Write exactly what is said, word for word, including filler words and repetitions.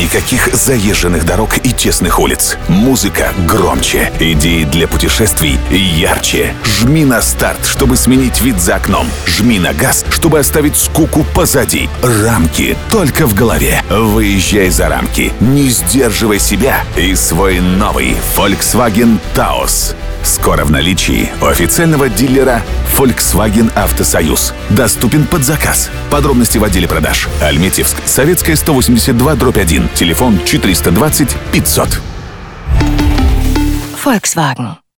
Никаких заезженных дорог и тесных улиц. Музыка громче, идеи для путешествий ярче. Жми на старт, чтобы сменить вид за окном. Жми на газ, чтобы оставить скуку позади. Рамки только в голове. Выезжай за рамки. Не сдерживай себя и свой новый Volkswagen Taos. Скоро в наличии у официального дилера Volkswagen Автосоюз. Доступен под заказ. Подробности в отделе продаж. Альметьевск, Советская, сто восемьдесят два дробь один. Телефон четыреста двадцать пятьсот. Volkswagen.